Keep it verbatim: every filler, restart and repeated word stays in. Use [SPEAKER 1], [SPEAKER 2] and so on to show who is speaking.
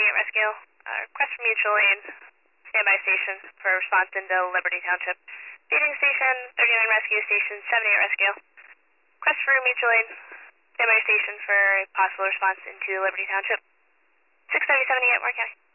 [SPEAKER 1] seventy-eight Rescue. Uh, request for mutual aid. Standby station for response into Liberty Township. Feeding station, thirty-nine Rescue, station seventy-eight Rescue. Request for mutual aid. Standby station for a possible response into Liberty Township. six thirty, seventy-eight, Warren County.